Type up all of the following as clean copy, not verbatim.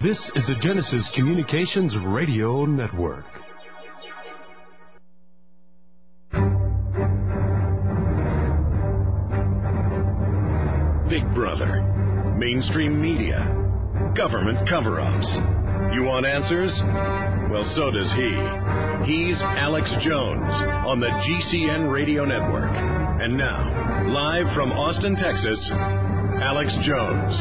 This is the Genesis Communications Radio Network. Big Brother, mainstream media, government cover-ups. You want answers? Well, so does he. He's Alex Jones on the GCN Radio Network. And now, live from Austin, Texas, Alex Jones.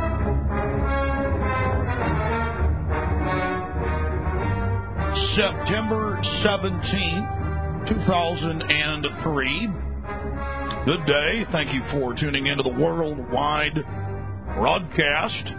September 17th, 2003. Good day. Thank you for tuning into the worldwide broadcast.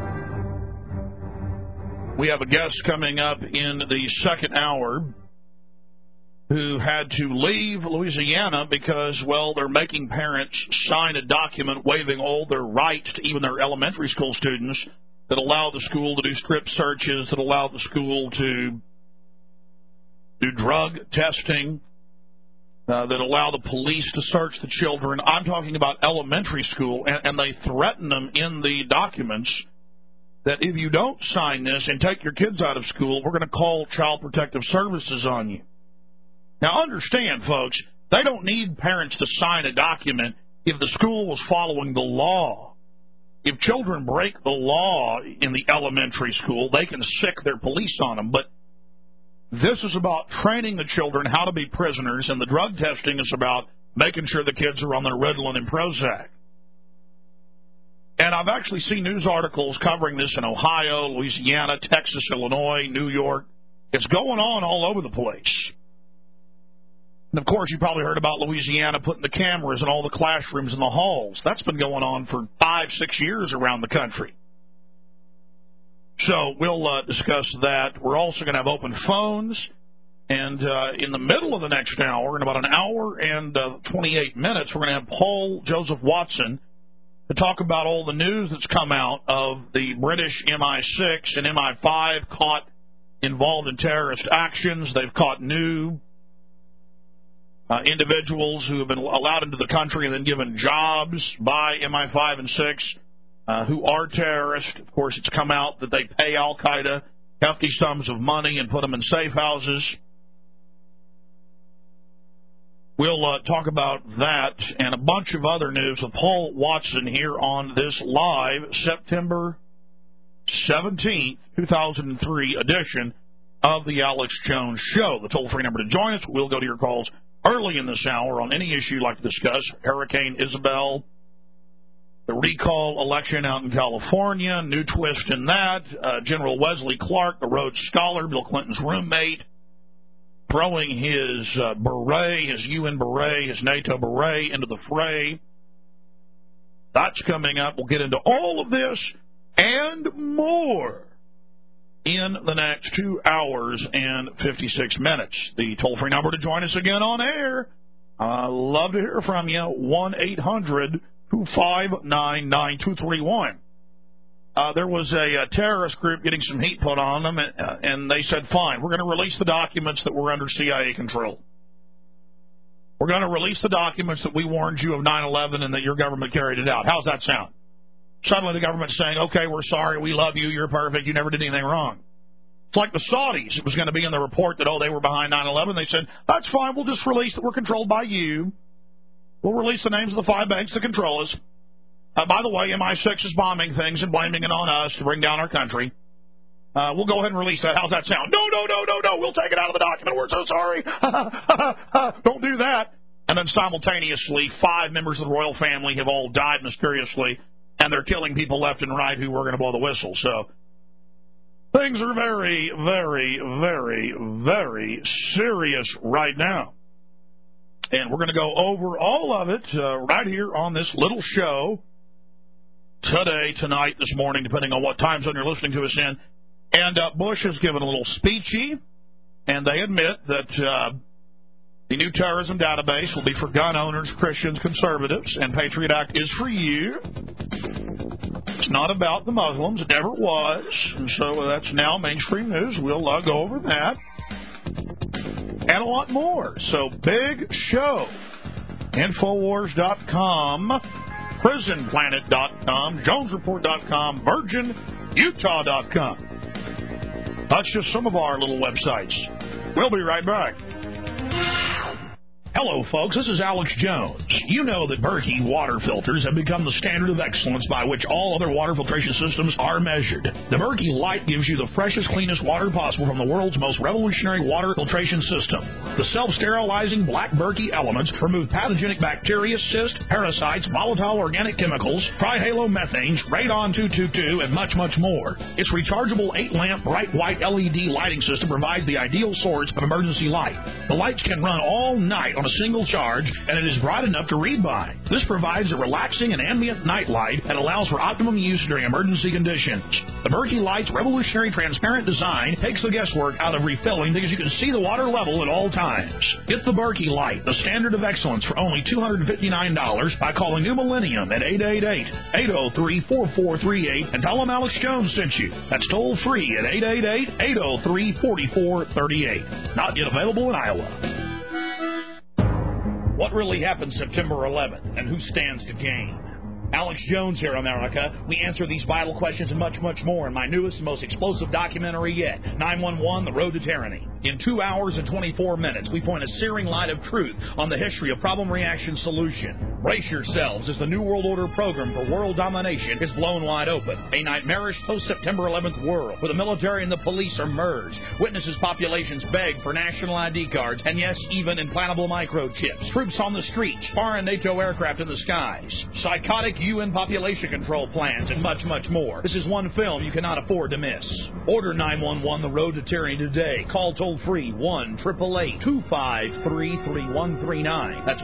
We have a guest coming up in the second hour who had to leave Louisiana because, well, they're making parents sign a document waiving all their rights to even their elementary school students that allow the school to do strip searches, that allow the school to do drug testing, that allow the police to search the children. I'm talking about elementary school, and they threaten them in the documents that if you don't sign this and take your kids out of school, we're going to call Child Protective Services on you. Now, understand, folks, they don't need parents to sign a document if the school was following the law. If children break the law in the elementary school, they can sick their police on them, but this is about training the children how to be prisoners, and the drug testing is about making sure the kids are on their Ritalin and Prozac. And I've actually seen news articles covering this in Ohio, Louisiana, Texas, Illinois, New York. It's going on all over the place. And, of course, you probably heard about Louisiana putting the cameras in all the classrooms in the halls. That's been going on for 5-6 years around the country. So we'll discuss that. We're also going to have open phones. And in the middle of the next hour, in about an hour and 28 minutes, we're going to have Paul Joseph Watson to talk about all the news that's come out of the British MI6 and MI5 caught involved in terrorist actions. They've caught new individuals who have been allowed into the country and then given jobs by MI5 and 6. Who are terrorists. Of course, it's come out that they pay Al-Qaeda hefty sums of money and put them in safe houses. We'll talk about that and a bunch of other news with Paul Watson here on this live September 17th, 2003 edition of the Alex Jones Show. The toll-free number to join us. We'll go to your calls early in this hour on any issue you'd like to discuss. Hurricane Isabel, the recall election out in California, new twist in that. General Wesley Clark, the Rhodes Scholar, Bill Clinton's roommate, throwing his beret, his UN beret, his NATO beret into the fray. That's coming up. We'll get into all of this and more in the next 2 hours and 56 minutes. The toll-free number to join us again on air. I'd love to hear from you. 1-800- 259-9231. There was a terrorist group getting some heat put on them, and they said, fine, we're going to release the documents that were under CIA control. We're going to release the documents that we warned you of 9/11 and that your government carried it out. How's that sound? Suddenly the government's saying, okay, we're sorry, we love you, you're perfect, you never did anything wrong. It's like the Saudis. It was going to be in the report that, they were behind 9/11. They said, that's fine, we'll just release that we're controlled by you. We'll release the names of the 5 banks that control us. By the way, MI6 is bombing things and blaming it on us to bring down our country. We'll go ahead and release that. How's that sound? No. We'll take it out of the document. We're so sorry. Don't do that. And then simultaneously, 5 members of the royal family have all died mysteriously, and they're killing people left and right who were going to blow the whistle. So things are very, very, very, very serious right now. And we're going to go over all of it right here on this little show today, tonight, this morning, depending on what time zone you're listening to us in. And Bush has given a little speechy, and they admit that the new terrorism database will be for gun owners, Christians, conservatives, and Patriot Act is for you. It's not about the Muslims. It never was. And so that's now mainstream news. We'll go over that. And a lot more. So, big show. Infowars.com, PrisonPlanet.com, JonesReport.com, Virgin Utah.com. That's just some of our little websites. We'll be right back. Hello, folks. This is Alex Jones. You know that Berkey water filters have become the standard of excellence by which all other water filtration systems are measured. The Berkey Light gives you the freshest, cleanest water possible from the world's most revolutionary water filtration system. The self-sterilizing black Berkey elements remove pathogenic bacteria, cysts, parasites, volatile organic chemicals, trihalomethanes, radon-222, and much, much more. Its rechargeable 8-lamp bright white LED lighting system provides the ideal source of emergency light. The lights can run all night on a single charge, and it is bright enough to read by. This provides a relaxing and ambient night light and allows for optimum use during emergency conditions. The Berkey Light's revolutionary transparent design takes the guesswork out of refilling because you can see the water level at all times. Get the Berkey Light, the standard of excellence, for only $259 by calling New Millennium at 888-803-4438 and tell them Alex Jones sent you. That's toll free at 888-803-4438. Not yet available in Iowa. What really happened September 11th, and who stands to gain? Alex Jones here, America. We answer these vital questions and much, much more in my newest and most explosive documentary yet, 911, The Road to Tyranny. In 2 hours and 24 minutes, we point a searing light of truth on the history of problem-reaction solution. Brace yourselves as the New World Order program for world domination is blown wide open. A nightmarish post-September 11th world where the military and the police are merged. Witnesses populations beg for national ID cards, and yes, even implantable microchips. Troops on the streets, foreign NATO aircraft in the skies. Psychotic UN population control plans, and much, much more. This is one film you cannot afford to miss. Order 911 The Road to Tyranny today. Call toll-free 1-888-253-3139. That's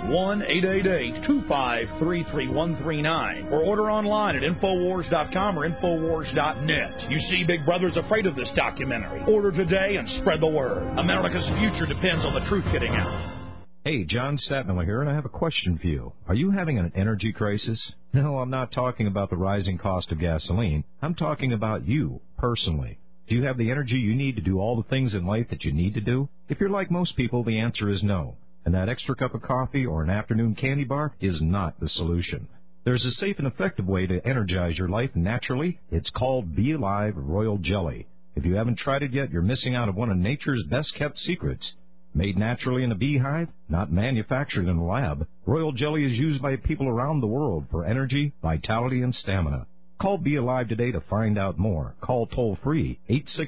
1-888-253-3139. Or order online at Infowars.com or Infowars.net. You see, Big Brother's afraid of this documentary. Order today and spread the word. America's future depends on the truth getting out. Hey, John Statmiller here, and I have a question for you. Are you having an energy crisis? No, I'm not talking about the rising cost of gasoline. I'm talking about you, personally. Do you have the energy you need to do all the things in life that you need to do? If you're like most people, the answer is no. And that extra cup of coffee or an afternoon candy bar is not the solution. There's a safe and effective way to energize your life naturally. It's called Be Alive Royal Jelly. If you haven't tried it yet, you're missing out on one of nature's best-kept secrets. Made naturally in a beehive, not manufactured in a lab, Royal Jelly is used by people around the world for energy, vitality, and stamina. Call Be Alive today to find out more. Call toll-free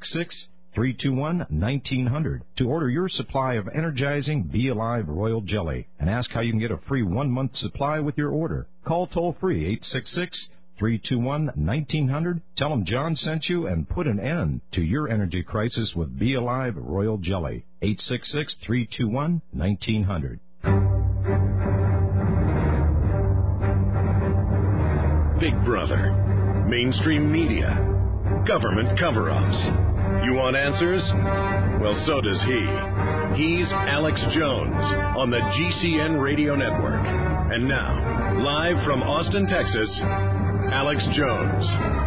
866-321-1900 to order your supply of energizing Be Alive Royal Jelly and ask how you can get a free 1-month supply with your order. Call toll-free 866-321-1900. Tell them John sent you and put an end to your energy crisis with Be Alive Royal Jelly. 866-321-1900. Big Brother, mainstream media, government cover-ups. You want answers? Well, so does he. He's Alex Jones on the GCN Radio Network. And now, live from Austin, Texas, Alex Jones.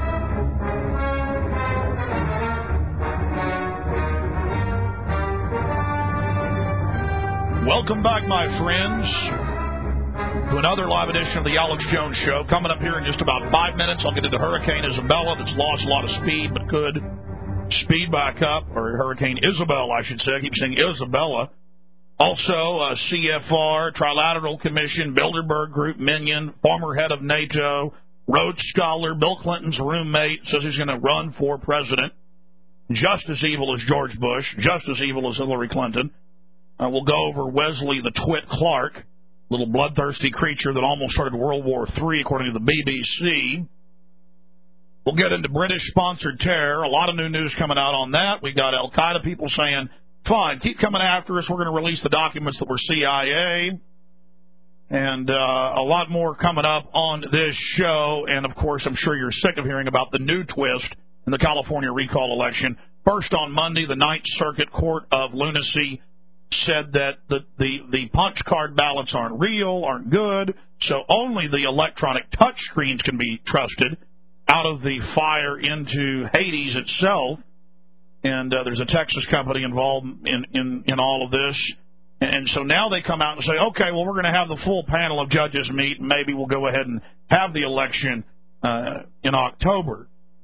Welcome back, my friends, to another live edition of the Alex Jones Show. Coming up here in just about 5 minutes, I'll get into Hurricane Isabella that's lost a lot of speed but could speed back up, or Hurricane Isabel, I should say. I keep saying Isabella. Also, CFR, Trilateral Commission, Bilderberg Group, Minion, former head of NATO, Rhodes Scholar, Bill Clinton's roommate, says he's going to run for president. Just as evil as George Bush, just as evil as Hillary Clinton. We'll go over Wesley the Twit Clark, little bloodthirsty creature that almost started World War III, according to the BBC. We'll get into British-sponsored terror. A lot of new news coming out on that. We got Al-Qaeda people saying, fine, keep coming after us. We're going to release the documents that were CIA. And a lot more coming up on this show. And, of course, I'm sure you're sick of hearing about the new twist in the California recall election. First, on Monday, the Ninth Circuit Court of Lunacy said that the punch card ballots aren't real, aren't good, so only the electronic touch screens can be trusted out of the fire into Hades itself. And there's a Texas company involved in all of this. And so now they come out and say, okay, well, we're going to have the full panel of judges meet, and maybe we'll go ahead and have the election in October.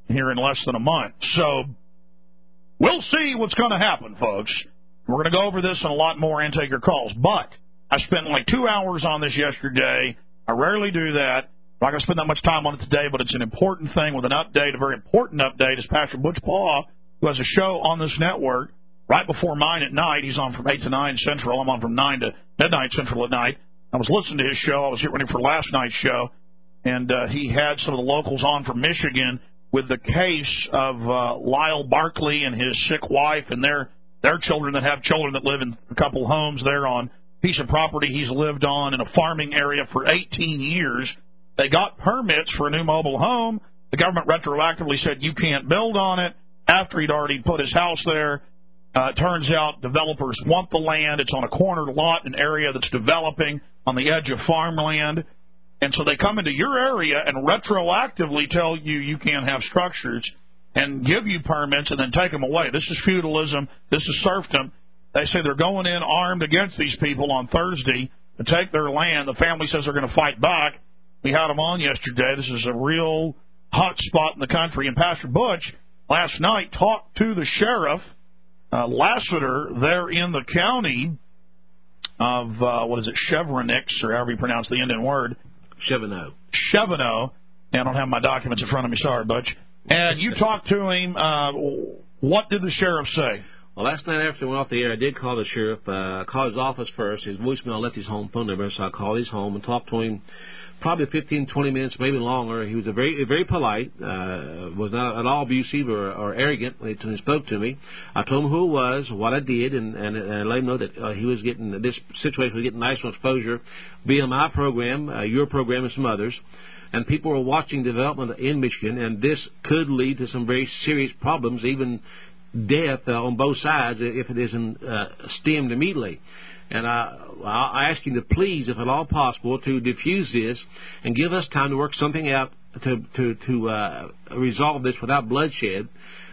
here in less than a month. So we'll see what's going to happen, folks. We're going to go over this and a lot more and take your calls. But I spent like 2 hours on this yesterday. I rarely do that. I'm not going to spend that much time on it today, but it's an important thing with an update. A very important update is Pastor Butch Paw, who has a show on this network right before mine at night. He's on from 8 to 9 Central. I'm on from 9 to midnight Central at night. I was listening to his show. I was getting ready for last night's show, and he had some of the locals on from Michigan with the case of Lyle Barkley and his sick wife and their children that have children that live in a couple homes there on a piece of property he's lived on in a farming area for 18 years. They got permits for a new mobile home. The government retroactively said you can't build on it after he'd already put his house there. It turns out developers want the land. It's on a corner lot, an area that's developing on the edge of farmland. And so they come into your area and retroactively tell you you can't have structures and give you permits and then take them away. This is feudalism. This is serfdom. They say they're going in armed against these people on Thursday to take their land. The family says they're going to fight back. We had them on yesterday. This is a real hot spot in the country. And Pastor Butch last night talked to the sheriff, Lassiter, there in the county of, Chevronix, or however you pronounce the Indian word. Cheveneau. I don't have my documents in front of me. Sorry, Butch. And you talked to him. What did the sheriff say? Well, last night after I went off the air, I did call the sheriff. I called his office first. His voicemail left his home phone number, so I called his home and talked to him probably 15, 20 minutes, maybe longer. He was very polite, was not at all abusive or arrogant when he spoke to me. I told him who it was, what I did, and I let him know that he was getting, this situation was getting national exposure via my program, your program, and some others. And people were watching development in Michigan, and this could lead to some very serious problems, even death on both sides if it isn't stemmed immediately. And I asked him to please, if at all possible, to diffuse this and give us time to work something out to resolve this without bloodshed.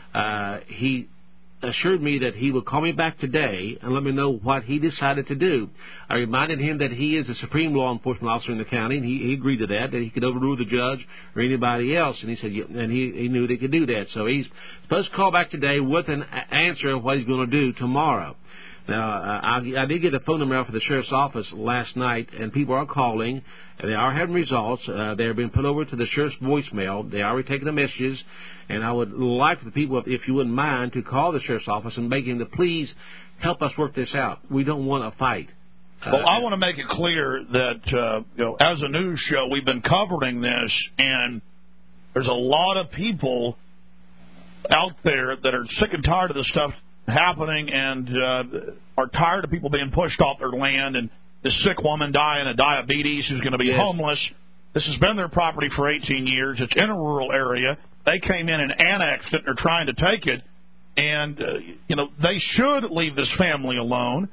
He assured me that he would call me back today and let me know what he decided to do. I reminded him that he is the supreme law enforcement officer in the county, and he agreed to that he could overrule the judge or anybody else. And he said, and he knew they could do that. So he's supposed to call back today with an answer of what he's going to do tomorrow. Now, I did get a phone number out for the sheriff's office last night, and people are calling. And they are having results. They have been put over to the sheriff's voicemail. They are already taking the messages. And I would like the people, if you wouldn't mind, to call the sheriff's office and beg him to please help us work this out. We don't want a fight. Well, I want to make it clear that, as a news show, we've been covering this, and there's a lot of people out there that are sick and tired of this stuff happening and are tired of people being pushed off their land and this sick woman dying of diabetes who's going to be homeless. This has been their property for 18 years. It's in a rural area. They came in and annexed it and are trying to take it. And, they should leave this family alone.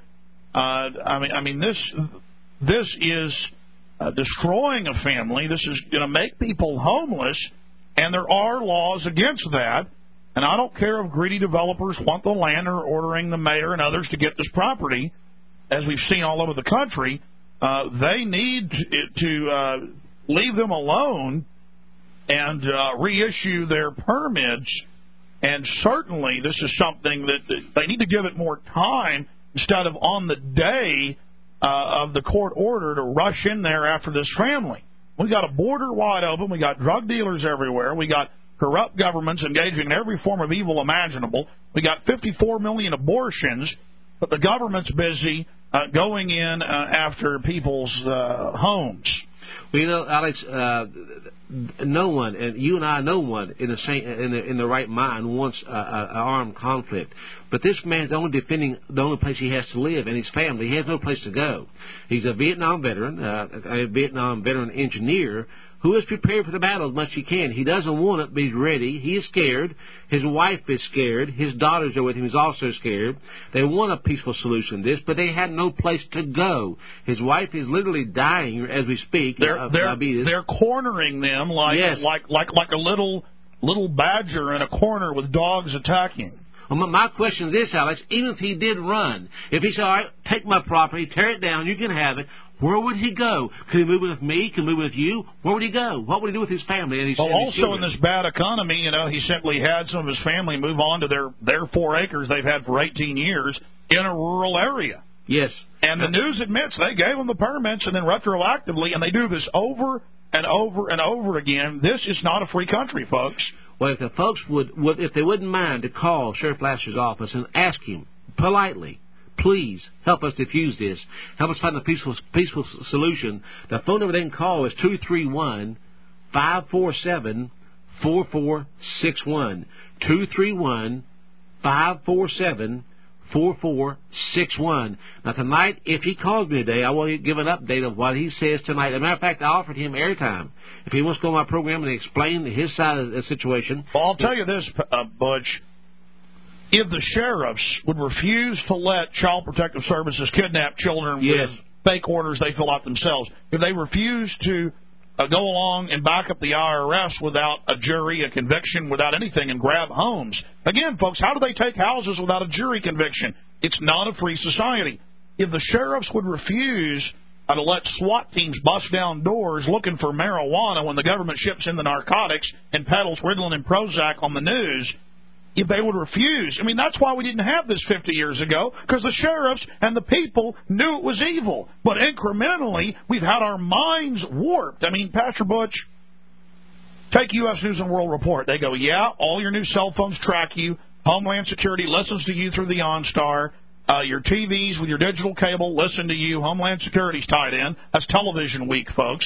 This is destroying a family. This is going to make people homeless, and there are laws against that. And I don't care if greedy developers want the land or ordering the mayor and others to get this property, as we've seen all over the country. They need to leave them alone and reissue their permits. And certainly this is something that they need to give it more time instead of on the day of the court order to rush in there after this family. We got a border wide open. We got drug dealers everywhere. We got corrupt governments engaging in every form of evil imaginable. We got 54 million abortions, but the government's busy going in after people's homes. Well, Alex, no one, and you and I, no one in the right mind wants an armed conflict. But this man's only defending the only place he has to live and his family. He has no place to go. He's a Vietnam veteran, a Vietnam veteran engineer who is prepared for the battle as much as he can. He doesn't want it, but he's ready. He is scared. His wife is scared. His daughters are with him. He's also scared. They want a peaceful solution to this, but they have no place to go. His wife is literally dying as we speak. They're cornering them like a little badger in a corner with dogs attacking. Well, my question is this, Alex. Even if he did run, if he said, all right, take my property, tear it down, you can have it, Where would he go? Could he move with me? Could he move with you? Where would he go? What would he do with his family? And also in this bad economy, he simply had some of his family move on to their 4 acres they've had for 18 years in a rural area. Yes. And the news admits they gave them the permits, and then retroactively, and they do this over and over and over again. This is not a free country, folks. Well, if the folks would if they wouldn't mind to call Sheriff Laster's office and ask him politely, please help us defuse this. Help us find a peaceful solution. The phone number they can call is 231-547-4461. 231-547-4461. Now, tonight, if he calls me today, I will give an update of what he says tonight. As a matter of fact, I offered him airtime. If he wants to go on my program and explain his side of the situation. Well, I'll tell you this, Butch. If the sheriffs would refuse to let Child Protective Services kidnap children with fake orders they fill out themselves, if they refuse to go along and back up the IRS without a jury, a conviction, without anything, and grab homes. Again, folks, how do they take houses without a jury conviction? It's not a free society. If the sheriffs would refuse to let SWAT teams bust down doors looking for marijuana when the government ships in the narcotics and peddles Ritalin and Prozac on the news, if they would refuse. That's why we didn't have this 50 years ago, because the sheriffs and the people knew it was evil. But incrementally, we've had our minds warped. Pastor Butch, take U.S. News and World Report. They go, yeah, all your new cell phones track you. Homeland Security listens to you through the OnStar. Your TVs with your digital cable listen to you. Homeland Security's tied in. That's Television Week, folks.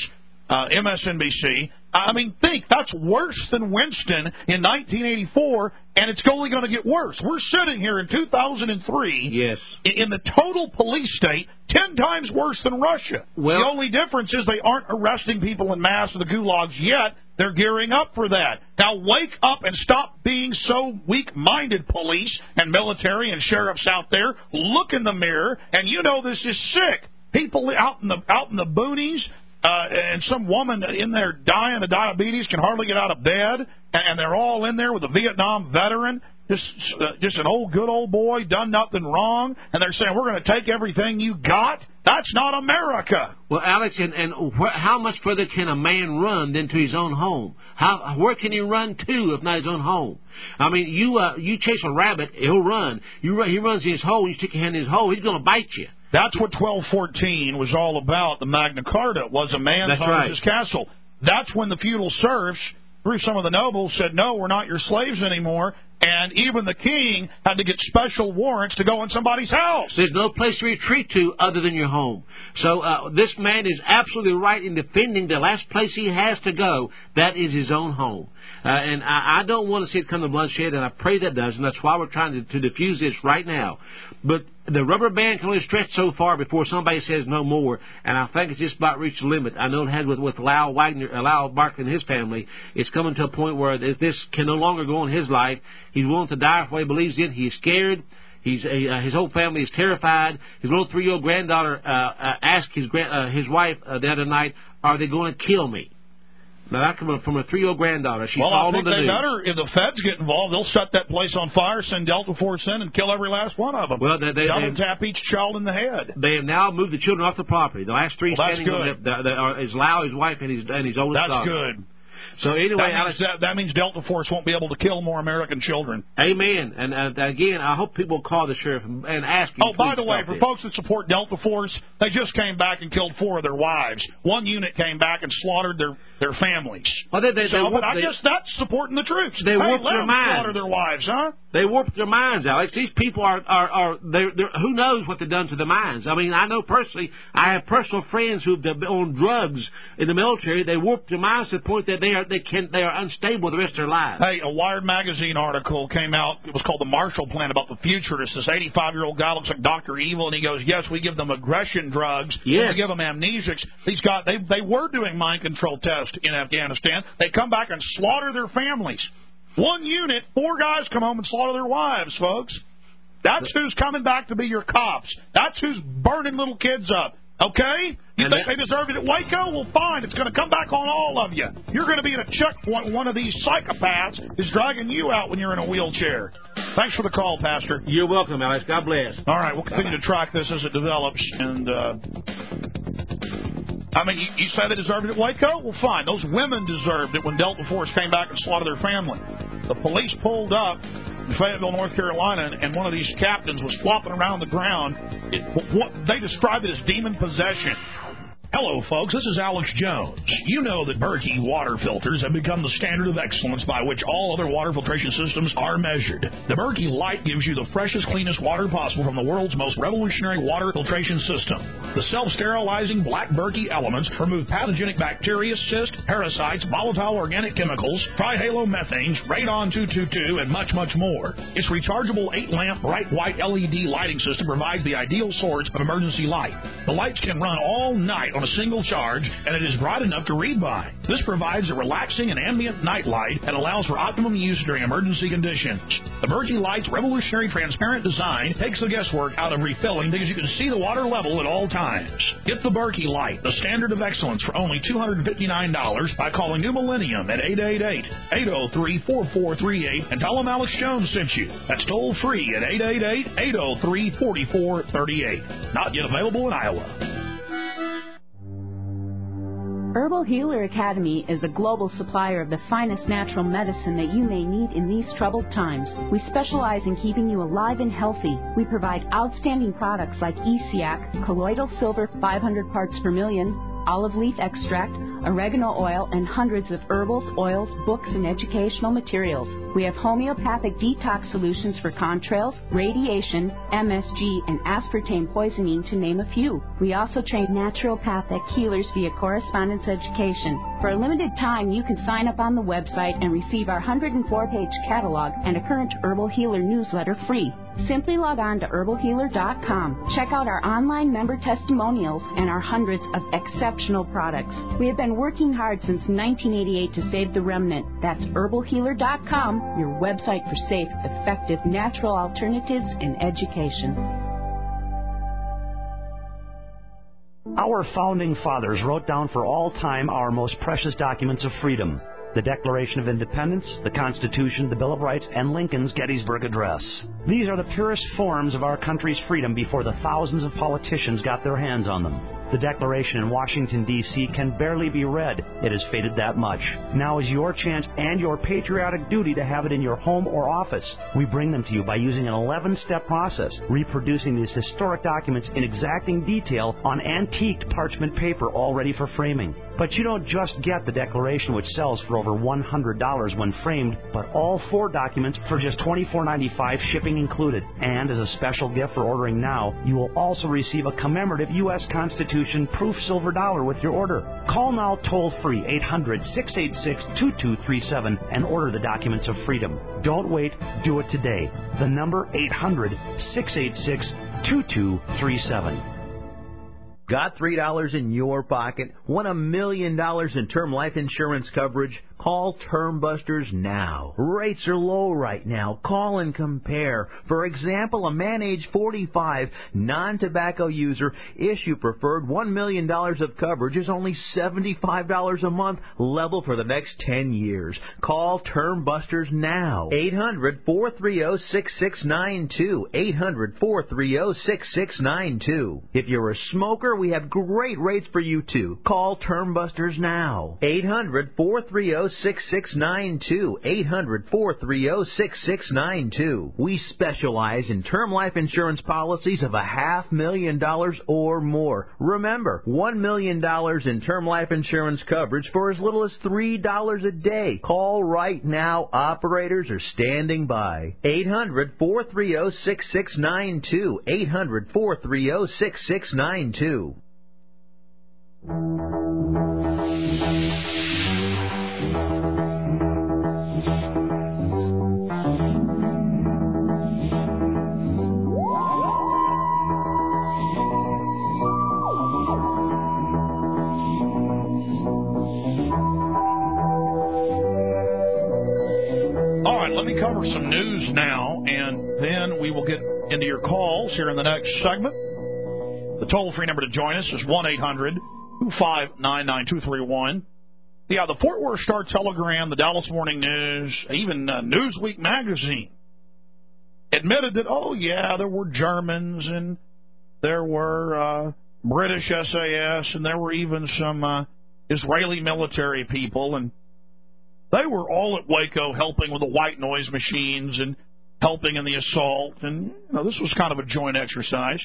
MSNBC. Think that's worse than Winston in 1984, and it's only going to get worse. We're sitting here in 2003 in the total police state, 10 times worse than Russia. Well, the only difference is they aren't arresting people in mass in the gulags yet. They're gearing up for that. Now wake up and stop being so weak-minded, police and military and sheriffs out there. Look in the mirror, and this is sick. People out in the boonies, and some woman in there dying of diabetes can hardly get out of bed, and they're all in there with a Vietnam veteran, just an good old boy, done nothing wrong, and they're saying, we're going to take everything you got? That's not America. Well, Alex, and how much further can a man run than to his own home? Where can he run to if not his own home? You chase a rabbit, he'll run. He runs in his hole, you stick your hand in his hole, he's going to bite you. That's what 1214 was all about. The Magna Carta was a man's owns his castle. That's when the feudal serfs, through some of the nobles, said, no, we're not your slaves anymore. And even the king had to get special warrants to go in somebody's house. There's no place to retreat to other than your home. So this man is absolutely right in defending the last place he has to go. That is his own home. And I don't want to see it come to bloodshed, and I pray that does, and that's why we're trying to diffuse this right now. But the rubber band can only stretch so far before somebody says no more, and I think it's just about reached the limit. I know it had with Lyle Barkley and his family. It's coming to a point where this can no longer go in his life. He's willing to die for what he believes in. He's scared. His whole family is terrified. His little 3-year-old granddaughter asked his wife the other night, are they going to kill me? Now, that coming from a 3-year-old granddaughter. She I think they better, if the feds get involved, they'll set that place on fire, send Delta Force in, and kill every last one of them. Well, they tap each child in the head. They have now moved the children off the property. The last 3 standing on is Lau, his wife, and his oldest daughter. That's good. So anyway, that means Delta Force won't be able to kill more American children. Amen. And again, I hope people call the sheriff and ask him. Oh, by the way, for folks that support Delta Force, they just came back and killed 4 of their wives. One unit came back and slaughtered their families. Well, but I guess that's supporting the troops. They warped their minds. Slaughter their wives, huh? They warped their minds, Alex. These people are who knows what they've done to their minds. I know personally. I have personal friends who've been on drugs in the military. They warped their minds to the point that they are unstable the rest of their lives. Hey, a Wired magazine article came out. It was called The Marshall Plan about the futurists. This 85-year-old guy looks like Dr. Evil, and he goes, yes, we give them aggression drugs. Yes. We give them amnesics. These guys, they were doing mind control tests in Afghanistan. They come back and slaughter their families. 1 unit, 4 guys come home and slaughter their wives, folks. That's who's coming back to be your cops. That's who's burning little kids up. Okay? You think they deserve it at Waco? Well, fine. It's going to come back on all of you. You're going to be in a checkpoint. One of these psychopaths is dragging you out when you're in a wheelchair. Thanks for the call, Pastor. You're welcome, Alex. God bless. All right. We'll continue to track this as it develops. And I mean, you say they deserved it at Waco? Well, fine. Those women deserved it when Delta Force came back and slaughtered their family. The police pulled up in Fayetteville, North Carolina, and one of these captains was flopping around the ground. They described it as demon possession. Hello, folks. This is Alex Jones. You know that Berkey water filters have become the standard of excellence by which all other water filtration systems are measured. The Berkey Light gives you the freshest, cleanest water possible from the world's most revolutionary water filtration system. The self-sterilizing black Berkey elements remove pathogenic bacteria, cysts, parasites, volatile organic chemicals, trihalomethanes, radon 222, and much, much more. Its rechargeable 8-lamp bright white LED lighting system provides the ideal source of emergency light. The lights can run all night on a single charge, and it is bright enough to read by. This provides a relaxing and ambient night light and allows for optimum use during emergency conditions. The Berkey Light's revolutionary transparent design takes the guesswork out of refilling because you can see the water level at all times. Get the Berkey Light, the standard of excellence, for only $259 by calling New Millennium at 888-803-4438 and tell them Alex Jones sent you. That's toll free at 888-803-4438. Not yet available in Iowa. Herbal Healer Academy is a global supplier of the finest natural medicine that you may need in these troubled times. We specialize in keeping you alive and healthy. We provide outstanding products like ESIAC, colloidal silver 500 parts per million, olive leaf extract, oregano oil, and hundreds of herbals, oils, books, and educational materials. We have homeopathic detox solutions for contrails, radiation, MSG, and aspartame poisoning, to name a few. We also train naturopathic healers via correspondence education. For a limited time, you can sign up on the website and receive our 104-page catalog and a current Herbal Healer newsletter free. Simply log on to herbalhealer.com. Check out our online member testimonials and our hundreds of exceptional products. We have been working hard since 1988 to save the remnant. That's herbalhealer.com, your website for safe, effective, natural alternatives in education. Our founding fathers wrote down for all time our most precious documents of freedom: the Declaration of Independence, the Constitution, the Bill of Rights, and Lincoln's Gettysburg Address. These are the purest forms of our country's freedom before the thousands of politicians got their hands on them. The Declaration in Washington, D.C. can barely be read. It has faded that much. Now is your chance and your patriotic duty to have it in your home or office. We bring them to you by using an 11-step process, reproducing these historic documents in exacting detail on antiqued parchment paper all ready for framing. But you don't just get the Declaration, which sells for over $100 when framed, but all 4 documents for just $24.95, shipping included. And as a special gift for ordering now, you will also receive a commemorative U.S. Constitution proof silver dollar with your order. Call now toll-free 800-686-2237 and order the documents of freedom. Don't wait. Do it today. The number 800-686-2237. Got $3 in your pocket? Want $1 million in term life insurance coverage? Call Term Busters now. Rates are low right now. Call and compare. For example, a man age 45, non-tobacco user, issue preferred $1 million of coverage is only $75 a month, level for the next 10 years. Call Term Busters now. 800-430-6692. 800-430-6692. If you're a smoker, we have great rates for you too. Call Term Busters now. 800-430-6692. 800-430-6692. We specialize in term life insurance policies of $500,000 or more. Remember, $1 million in term life insurance coverage for as little as $3 a day. Call right now. Operators are standing by. 800-430-6692. 800-430-6692. Cover some news now, and then we will get into your calls here in the next segment. The toll-free number to join us is 1-800-259-9231. Yeah, the Fort Worth Star-Telegram, the Dallas Morning News, even Newsweek magazine admitted that, oh, yeah, there were Germans and there were British SAS, and there were even some Israeli military people, and they were all at Waco helping with the white noise machines and helping in the assault, and this was kind of a joint exercise.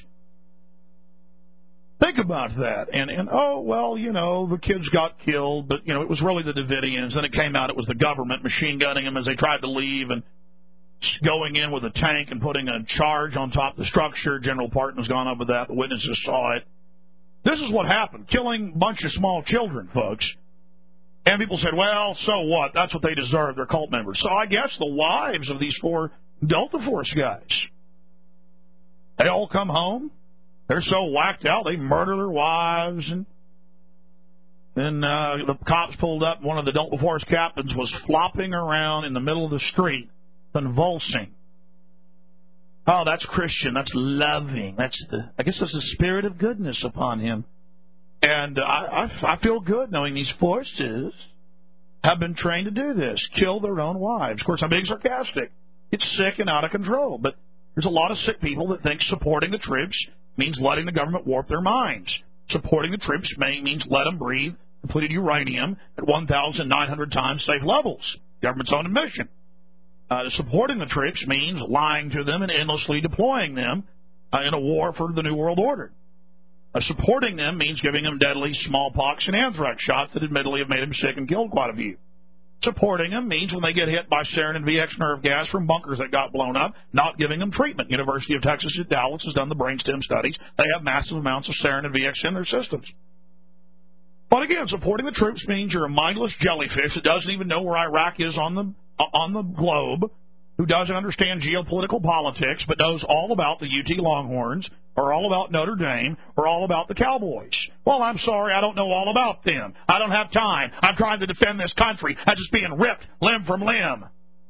Think about that. And oh, well, the kids got killed, but, it was really the Davidians. Then it came out it was the government machine gunning them as they tried to leave and going in with a tank and putting a charge on top of the structure. General Parton's gone over that. The witnesses saw it. This is what happened, killing a bunch of small children, folks. And people said, well, so what? That's what they deserve. They're cult members. So I guess the wives of these 4 Delta Force guys, they all come home. They're so whacked out, they murder their wives. And then the cops pulled up. One of the Delta Force captains was flopping around in the middle of the street, convulsing. Oh, that's Christian. That's loving. I guess that's the spirit of goodness upon him. And I feel good knowing these forces have been trained to do this, kill their own wives. Of course, I'm being sarcastic. It's sick and out of control. But there's a lot of sick people that think supporting the troops means letting the government warp their minds. Supporting the troops means let them breathe depleted uranium at 1,900 times safe levels. Government's own admission. Supporting the troops means lying to them and endlessly deploying them in a war for the New World Order. Supporting them means giving them deadly smallpox and anthrax shots that admittedly have made them sick and killed quite a few. Supporting them means when they get hit by sarin and VX nerve gas from bunkers that got blown up, not giving them treatment. University of Texas at Dallas has done the brainstem studies. They have massive amounts of sarin and VX in their systems. But again, supporting the troops means you're a mindless jellyfish that doesn't even know where Iraq is on the globe, who doesn't understand geopolitical politics, but knows all about the UT Longhorns, or all about Notre Dame, or all about the Cowboys. Well, I'm sorry, I don't know all about them. I don't have time. I'm trying to defend this country. I'm just being ripped limb from limb.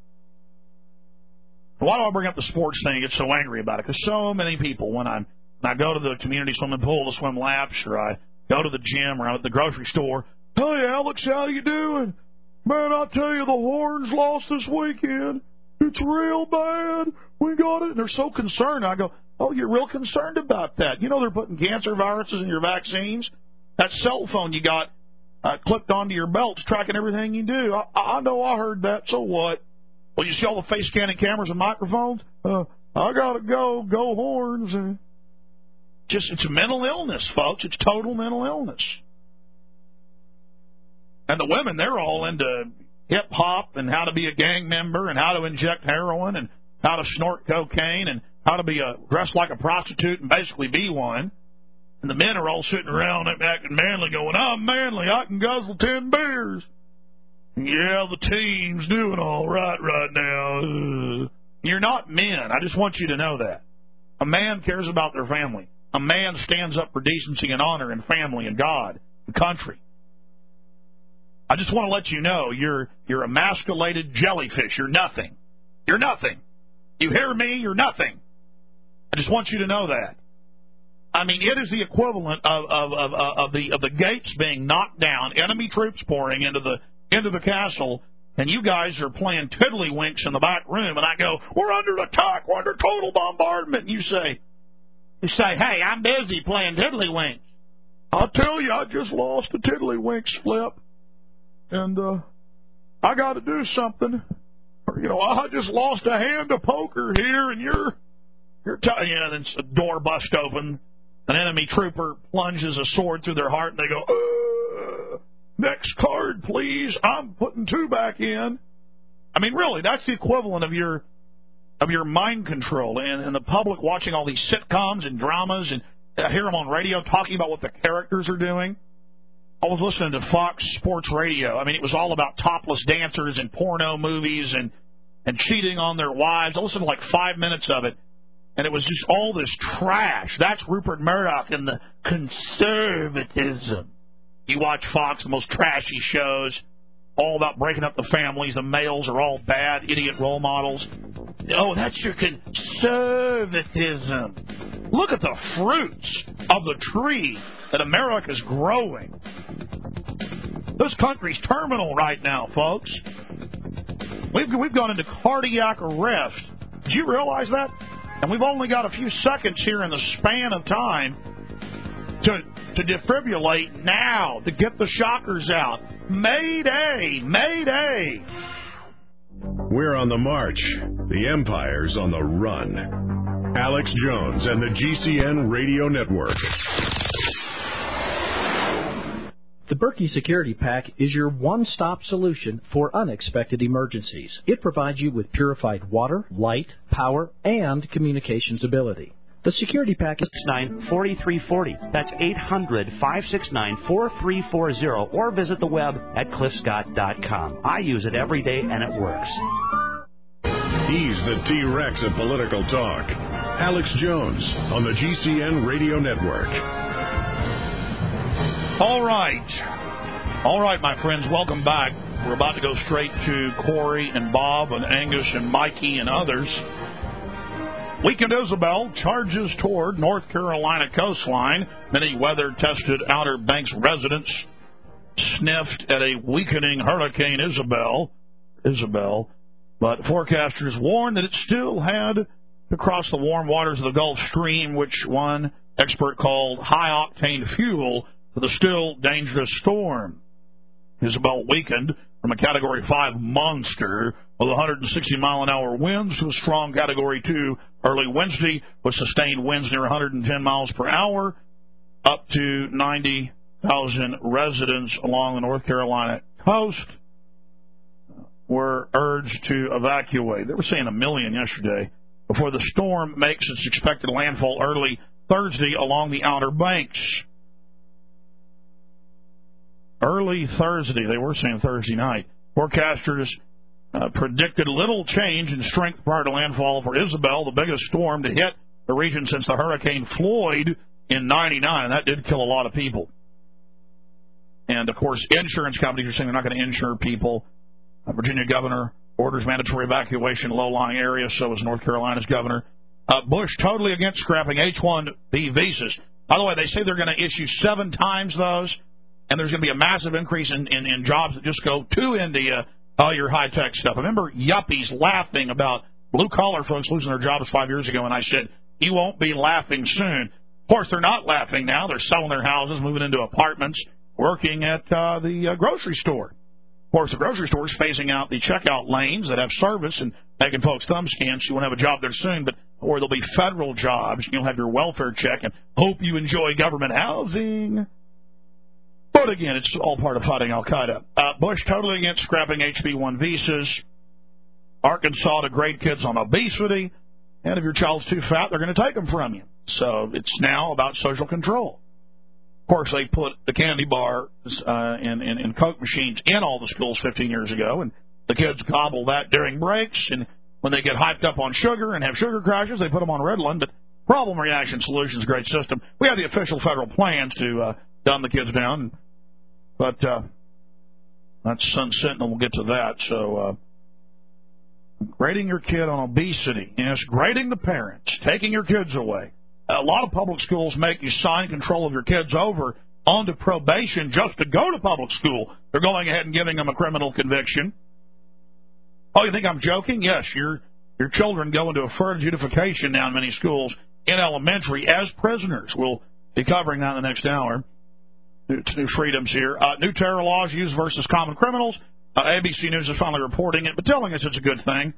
Why do I bring up the sports thing and get so angry about it? Because so many people, when I go to the community swimming pool to swim laps, or I go to the gym, or I'm at the grocery store, hey, Alex, how you doing? Man, I tell you, the Horns lost this weekend. It's real bad. We got it. And they're so concerned. I go, oh, you're real concerned about that. They're putting cancer viruses in your vaccines. That cell phone you got clipped onto your belt's tracking everything you do. I know I heard that. So what? Well, you see all the face scanning cameras and microphones? I got to go. Go Horns. It's a mental illness, folks. It's total mental illness. And the women, they're all into hip-hop and how to be a gang member and how to inject heroin and how to snort cocaine and how to be dressed like a prostitute and basically be one. And the men are all sitting around acting manly going, I'm manly, I can guzzle 10 beers. Yeah, the team's doing all right now. You're not men. I just want you to know that. A man cares about their family. A man stands up for decency and honor and family and God and country. I just want to let you know you're emasculated jellyfish. You're nothing. You're nothing. You hear me? You're nothing. I just want you to know that. I mean, it is the equivalent of the gates being knocked down, enemy troops pouring into the castle, and you guys are playing tiddlywinks in the back room. And I go, we're under attack. We're under total bombardment. And you say, hey, I'm busy playing tiddlywinks. I'll tell you, I just lost a tiddlywinks flip. And I got to do something. I just lost a hand of poker here, and you're then a door bust open. An enemy trooper plunges a sword through their heart, and they go, next card, please. I'm putting 2 back in. I mean, really, that's the equivalent of your mind control. And the public watching all these sitcoms and dramas, and I hear them on radio talking about what the characters are doing. I was listening to Fox Sports Radio. I mean, it was all about topless dancers and porno movies and cheating on their wives. I listened to like 5 minutes of it, and it was just all this trash. That's Rupert Murdoch and the conservatism. You watch Fox, the most trashy shows, all about breaking up the families. The males are all bad, idiot role models. Oh, that's your conservatism. Look at the fruits of the tree that America's growing. This country's terminal right now, folks. We've gone into cardiac arrest. Did you realize that? And we've only got a few seconds here in the span of time to defibrillate now, to get the shockers out. Mayday! Mayday! We're on the march. The Empire's on the run. Alex Jones and the GCN Radio Network. The Berkey Security Pack is your one-stop solution for unexpected emergencies. It provides you with purified water, light, power, and communications ability. The Security Pack is 4340. That's 800-569-4340, or visit the web at cliffscott.com. I use it every day, and it works. He's the T-Rex of political talk. Alex Jones on the GCN Radio Network. All right, my friends, welcome back. We're about to go straight to Corey and Bob and Angus and Mikey and others. Weakened Isabel charges toward North Carolina coastline. Many weather-tested Outer Banks residents sniffed at a weakening Hurricane Isabel, but forecasters warned that it still had to cross the warm waters of the Gulf Stream, which one expert called high-octane fuel for the still dangerous storm. Isabel weakened from a Category 5 monster with 160-mile-an-hour winds to a strong Category 2 early Wednesday, with sustained winds near 110 miles per hour. Up to 90,000 residents along the North Carolina coast were urged to evacuate. They were saying 1 million yesterday, before the storm makes its expected landfall early Thursday along the Outer Banks. Early Thursday, they were saying Thursday night. Forecasters predicted little change in strength prior to landfall for Isabel, the biggest storm to hit the region since the Hurricane Floyd in '99. That did kill a lot of people. And, of course, insurance companies are saying they're not going to insure people. Virginia governor orders mandatory evacuation in low-lying areas, so is North Carolina's governor. Bush totally against scrapping H-1B visas. By the way, they say they're going to issue 7 times those, and there's going to be a massive increase in jobs that just go to India, all your high-tech stuff. I remember yuppies laughing about blue-collar folks losing their jobs 5 years ago, and I said, you won't be laughing soon. Of course, they're not laughing now. They're selling their houses, moving into apartments, working at the grocery store. Of course, the grocery store is phasing out the checkout lanes that have service and making folks thumb scans. You won't have a job there soon, or there'll be federal jobs. You'll have your welfare check and hope you enjoy government housing. But again, it's all part of fighting Al-Qaeda. Bush totally against scrapping HB1 visas. Arkansas to grade kids on obesity. And if your child's too fat, they're going to take them from you. So it's now about social control. Of course, they put the candy bars and Coke machines in all the schools 15 years ago, and the kids gobble that during breaks. And when they get hyped up on sugar and have sugar crashes, they put them on Ritalin. But problem, reaction, solutions, great system. We have the official federal plans to dumb the kids down. But that's Sun Sentinel. We'll get to that. So grading your kid on obesity. Yes, grading the parents. Taking your kids away. A lot of public schools make you sign control of your kids over onto probation just to go to public school. They're going ahead and giving them a criminal conviction. Oh, you think I'm joking? Yes, your children go into deferred adjudication now in many schools in elementary as prisoners. We'll be covering that in the next hour. New freedoms here. New terror laws used versus common criminals. ABC News is finally reporting it, but telling us it's a good thing.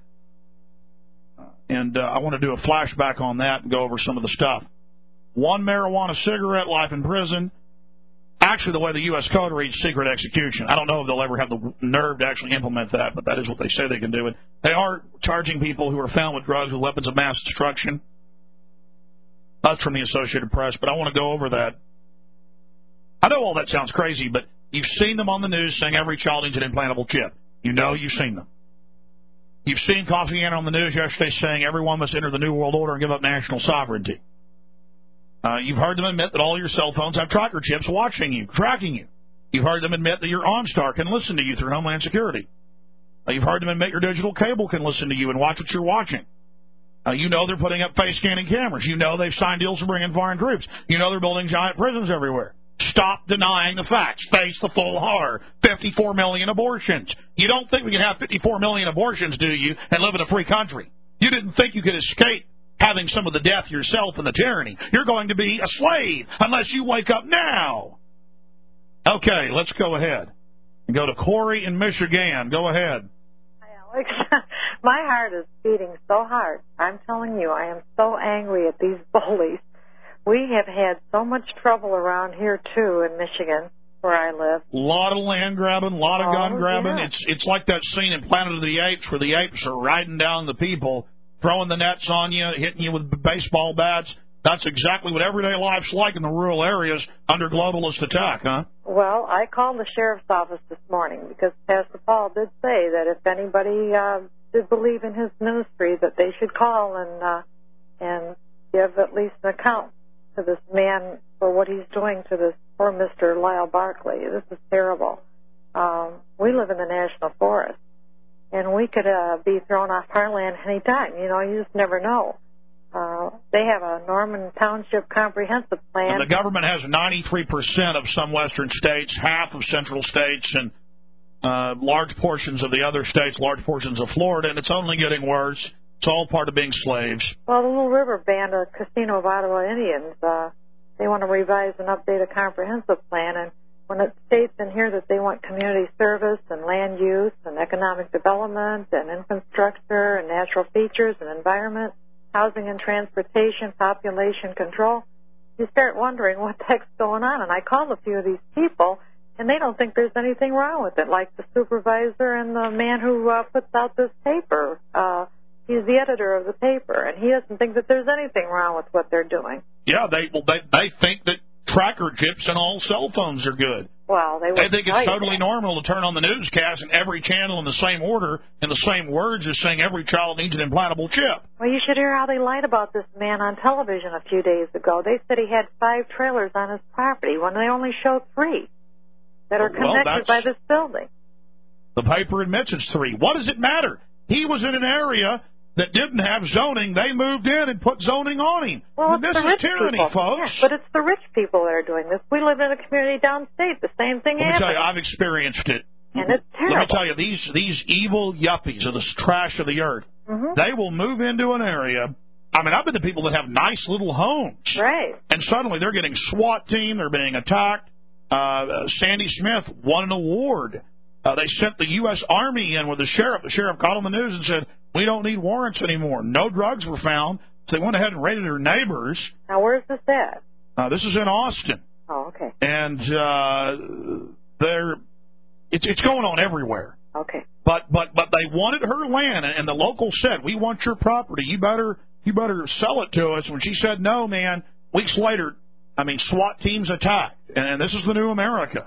And I want to do a flashback on that and go over some of the stuff. 1 marijuana cigarette, life in prison. Actually, the way the U.S. Code reads, secret execution. I don't know if they'll ever have the nerve to actually implement that, but that is what they say they can do. And they are charging people who are found with drugs with weapons of mass destruction. That's from the Associated Press, but I want to go over that. I know all that sounds crazy, but you've seen them on the news saying every child needs an implantable chip. You know you've seen them. You've seen Coffee Ann on the news yesterday saying everyone must enter the New World Order and give up national sovereignty. You've heard them admit that all your cell phones have tracker chips watching you, tracking you. You've heard them admit that your OnStar can listen to you through Homeland Security. You've heard them admit your digital cable can listen to you and watch what you're watching. You know they're putting up face scanning cameras. You know they've signed deals to bring in foreign troops. You know they're building giant prisons everywhere. Stop denying the facts. Face the full horror. 54 million abortions. You don't think we can have 54 million abortions, do you, and live in a free country? You didn't think you could escape having some of the death yourself and the tyranny. You're going to be a slave unless you wake up now. Okay, let's go ahead and go to Corey in Michigan. Go ahead. Hi, Alex. My heart is beating so hard. I'm telling you, I am so angry at these bullies. We have had so much trouble around here, too, in Michigan, where I live. A lot of land grabbing, a lot of gun grabbing. Yeah. It's like that scene in Planet of the Apes where the apes are riding down the people, throwing the nets on you, hitting you with baseball bats. That's exactly what everyday life's like in the rural areas under globalist attack, huh? Well, I called the sheriff's office this morning because Pastor Paul did say that if anybody did believe in his ministry, that they should call and give at least an account to this man for what he's doing to this poor Mr. Lyle Barkley. This is terrible. We live in the National Forest, and we could be thrown off our land any time. You know, you just never know. They have a Norman Township comprehensive plan. And the government has 93% of some western states, half of central states, and large portions of the other states, large portions of Florida, and it's only getting worse. It's all part of being slaves. Well, the Little River Band of Casino of Ottawa Indians, they want to revise and update a comprehensive plan, and when it states in here that they want community service and land use and economic development and infrastructure and natural features and environment, housing and transportation, population control, you start wondering what the heck's going on. And I called a few of these people, and they don't think there's anything wrong with it, like the supervisor and the man who puts out this paper. He's the editor of the paper, and he doesn't think that there's anything wrong with what they're doing. Yeah, they think that tracker chips and all cell phones are good. Well, they think it's totally normal to turn on the newscast and every channel in the same order in the same words as saying every child needs an implantable chip. Well, you should hear how they lied about this man on television a few days ago. They said he had 5 trailers on his property when they only showed 3 that are connected by this building. The paper admits it's 3. What does it matter? He was in an area that didn't have zoning. They moved in and put zoning on him. Well, this is tyranny, folks. Yeah, but it's the rich people that are doing this. We live in a community downstate. The same thing Let me happens. tell you, I've experienced it. And it's terrible. Let me tell you, these evil yuppies of the trash of the earth, they will move into an area. I mean, I've been to people that have nice little homes. Right. And suddenly they're getting SWAT team. They're being attacked. Sandy Smith won an award. They sent the U.S. Army in with the sheriff. The sheriff got on the news and said, we don't need warrants anymore. No drugs were found. So they went ahead and raided their neighbors. Now, where's this at? This is in Austin. Oh, okay. And it's going on everywhere. Okay. But they wanted her land, and the locals said, we want your property. You better sell it to us. When she said no, man, weeks later, I mean, SWAT teams attacked. And this is the new America.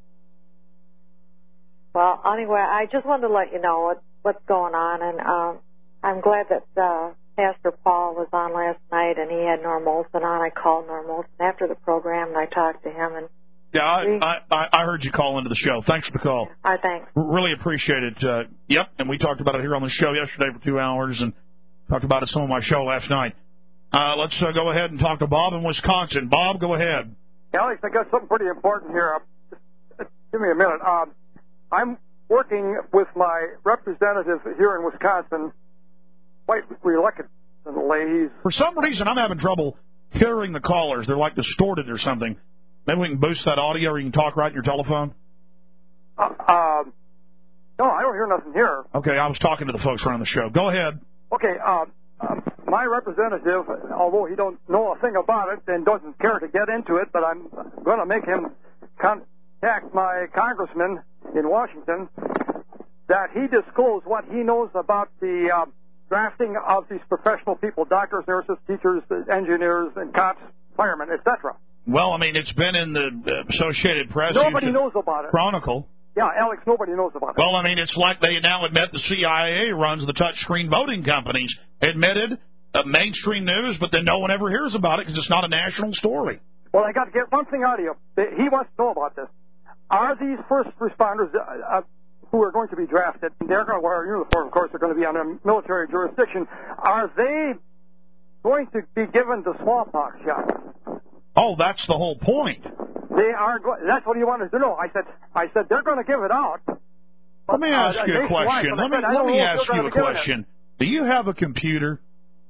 Well, anyway, I just wanted to let you know what's going on, and I'm glad that Pastor Paul was on last night, and he had Norm Olson on. I called Norm Olson after the program, and I talked to him. And yeah, I heard you call into the show. Thanks for the call. Thanks. Really appreciate it. Yep, and we talked about it here on the show yesterday for 2 hours, and talked about it some of my show last night. Let's go ahead and talk to Bob in Wisconsin. Bob, go ahead. Alex, I got something pretty important here. Just give me a minute. I'm working with my representative here in Wisconsin, quite reluctantly. For some reason, I'm having trouble hearing the callers. They're like distorted or something. Maybe we can boost that audio or you can talk right in your telephone? No, I don't hear nothing here. Okay, I was talking to the folks running the show. Go ahead. Okay, my representative, although he don't know a thing about it and doesn't care to get into it, but I'm going to make him contact my congressman in Washington that he disclose what he knows about the drafting of these professional people, doctors, nurses, teachers, engineers, and cops, firemen, etc. Well, I mean, it's been in the Associated Press. Nobody knows about it. Chronicle. Yeah, Alex, nobody knows about it. Well, I mean, it's like they now admit the CIA runs the touchscreen voting companies. Admitted mainstream news, but then no one ever hears about it because it's not a national story. Well, I got to get one thing out of you. He wants to know about this. Are these first responders who are going to be drafted, they're going to wear a uniform, of course, they're going to be under military jurisdiction, are they going to be given the smallpox shot? Oh, that's the whole point. They are. That's what he wanted to know. I said they're going to give it out. Let me ask you a question. Let me ask you a question. Do you have a computer?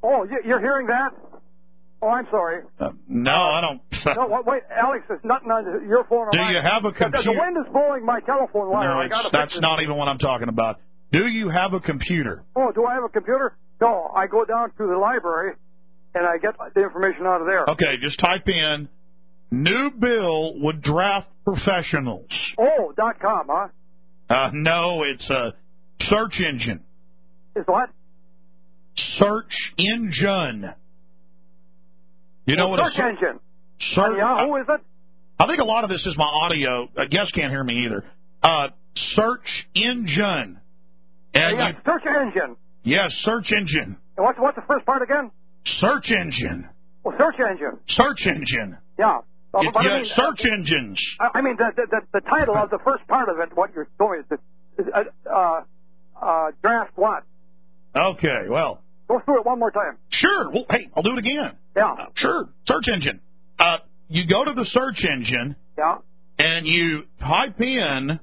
Oh, you're hearing that? Oh, I'm sorry. No, I don't. No, wait, Alex, there's nothing on your phone or Do mine. you have a computer? The wind is blowing my telephone wire. No, that's not even what I'm talking about. Do you have a computer? Oh, do I have a computer? No, I go down to the library, and I get the information out of there. Okay, just type in, new bill would draft professionals. Oh, .com, huh? No, it's a search engine. It's what? Search engine. You know what search engine? Search. Who is it? I think a lot of this is my audio. Guests can't hear me either. Search engine. And search engine. Yes, search engine. And what's the first part again? Search engine. Well, search engine. Search engine. Yeah. Search engines. I mean, the title of the first part of it, what you're doing is draft what? Okay, well. Go through it one more time. Sure. Well, hey, I'll do it again. Yeah. Sure. Search engine. You go to the search engine. Yeah. And you type in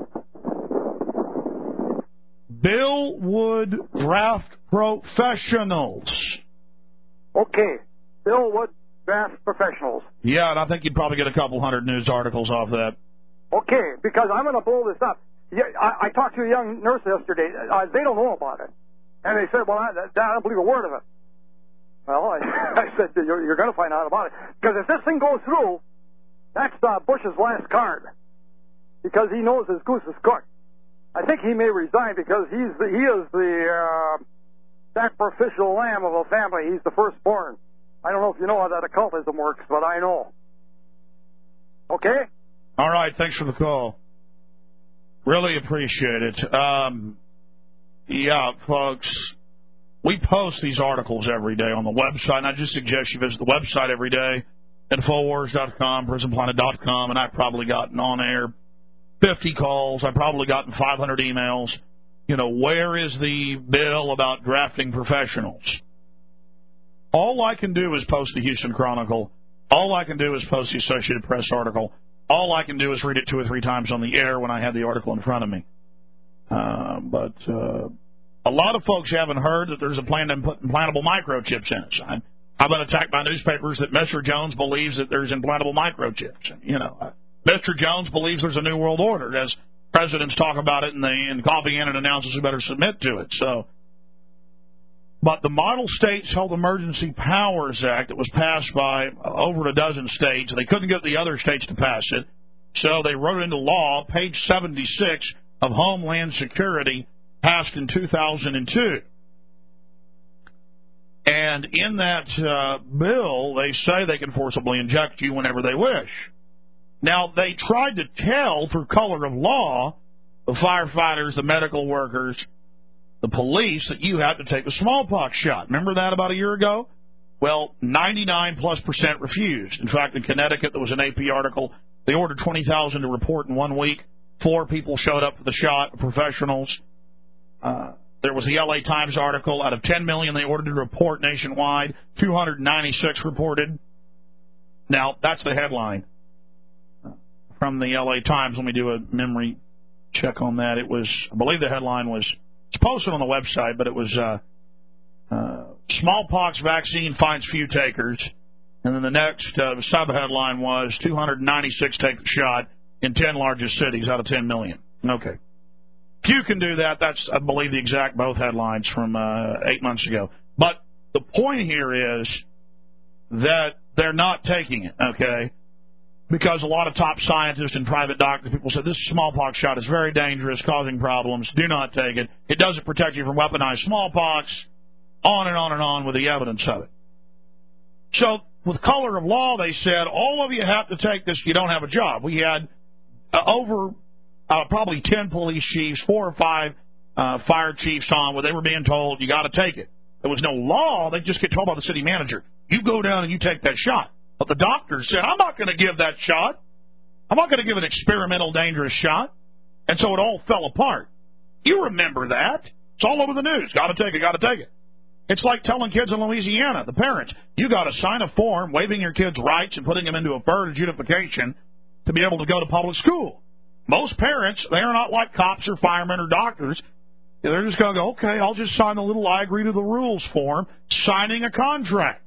Bill Wood Draft Professionals. Okay. Bill Wood Draft Professionals. Yeah, and I think you'd probably get a couple hundred news articles off that. Okay, because I'm going to blow this up. Yeah, I talked to a young nurse yesterday. They don't know about it. And they said, well, I don't believe a word of it. Well, I said, you're going to find out about it. Because if this thing goes through, that's Bush's last card. Because he knows his goose is cooked. I think he may resign because he is the sacrificial lamb of a family. He's the firstborn. I don't know if you know how that occultism works, but I know. Okay? All right, thanks for the call. Really appreciate it. Yeah, folks, we post these articles every day on the website, and I just suggest you visit the website every day, Infowars.com, PrisonPlanet.com, and I've probably gotten on air 50 calls. I've probably gotten 500 emails. You know, where is the bill about drafting professionals? All I can do is post the Houston Chronicle. All I can do is post the Associated Press article. All I can do is read it 2 or 3 times on the air when I have the article in front of me. But a lot of folks haven't heard that there's a plan to put implantable microchips in us. I've been attacked by newspapers that Mr. Jones believes that there's implantable microchips. And, you know, Mr. Jones believes there's a new world order. As presidents talk about it and coffee in and announces we better submit to it. But the Model States Health Emergency Powers Act that was passed by over a dozen states, they couldn't get the other states to pass it, so they wrote it into law, page 76 of Homeland Security, passed in 2002. And in that bill, they say they can forcibly inject you whenever they wish. Now, they tried to tell through color of law the firefighters, the medical workers, the police that you had to take a smallpox shot. Remember that about a year ago? Well, 99+% refused. In fact, in Connecticut, there was an AP article. They ordered 20,000 to report in 1 week. 4 people showed up for the shot, professionals. There was the LA Times article. Out of 10 million they ordered to report nationwide, 296 reported. Now, that's the headline from the LA Times. Let me do a memory check on that. It was, I believe the headline was, it's posted on the website, but it was smallpox vaccine finds few takers. And then the next sub-headline was 296 take the shot in 10 largest cities out of 10 million. Okay. Few can do that. That's, I believe, the exact both headlines from 8 months ago. But the point here is that they're not taking it, okay? Because a lot of top scientists and private doctors, people said this smallpox shot is very dangerous, causing problems. Do not take it. It doesn't protect you from weaponized smallpox. On and on and on with the evidence of it. So, with color of law, they said, all of you have to take this if you don't have a job. We had over probably 10 police chiefs, 4 or 5 fire chiefs on where they were being told, you got to take it. There was no law. They just get told by the city manager, you go down and you take that shot. But the doctors said, I'm not going to give that shot. I'm not going to give an experimental, dangerous shot. And so it all fell apart. You remember that. It's all over the news. Got to take it, got to take it. It's like telling kids in Louisiana, the parents, you got to sign a form waiving your kids' rights and putting them into a bird adjudication to be able to go to public school. Most parents, they are not like cops or firemen or doctors. They're just going to go, okay, I'll just sign the little I agree to the rules form, signing a contract.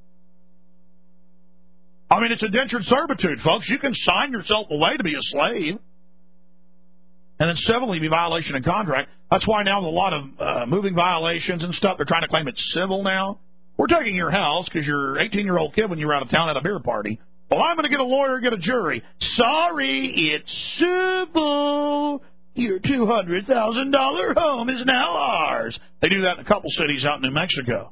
I mean, it's indentured servitude, folks. You can sign yourself away to be a slave. And then civilly be violation of contract. That's why now with a lot of moving violations and stuff, they're trying to claim it's civil now. We're taking your house because your 18-year-old kid when you were out of town at a beer party. Well, I'm going to get a lawyer, get a jury. Sorry, it's civil. Your $200,000 home is now ours. They do that in a couple cities out in New Mexico.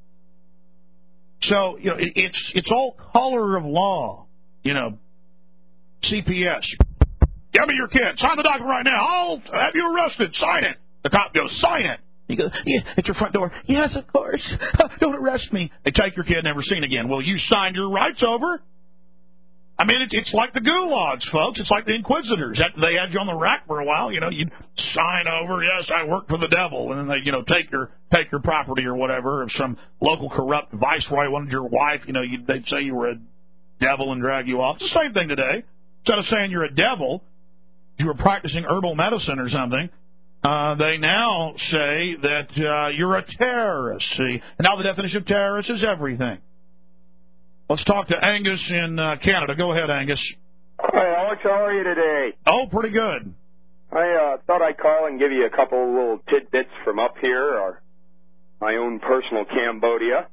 So, you know, it's all color of law. You know, CPS. Give me your kid. Sign the document right now. I'll have you arrested. Sign it. The cop goes, sign it. He goes, yeah, at your front door. Yes, of course. Don't arrest me. They take your kid, never seen again. Well, you signed your rights over. I mean, it's like the gulags, folks. It's like the inquisitors. They had you on the rack for a while. You know, you'd sign over, yes, I work for the devil. And then they, you know, take your property or whatever. If some local corrupt viceroy wanted your wife, you know, they'd say you were a devil and drag you off. It's the same thing today. Instead of saying you're a devil, you were practicing herbal medicine or something, they now say that you're a terrorist. See? And now the definition of terrorist is everything. Let's talk to Angus in Canada. Go ahead, Angus. Hi, Alex. How are you today? Oh, pretty good. I thought I'd call and give you a couple little tidbits from up here, or my own personal Cambodia.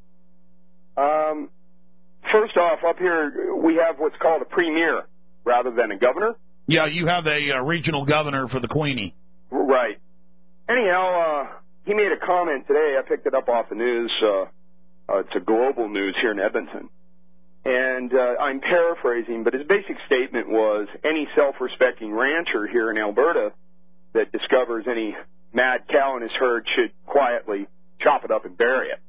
First off, up here we have what's called a premier rather than a governor. Yeah, you have a regional governor for the Queenie. Right. Anyhow, he made a comment today. I picked it up off the news. It's a global news here in Edmonton. And I'm paraphrasing, but his basic statement was any self-respecting rancher here in Alberta that discovers any mad cow in his herd should quietly chop it up and bury it.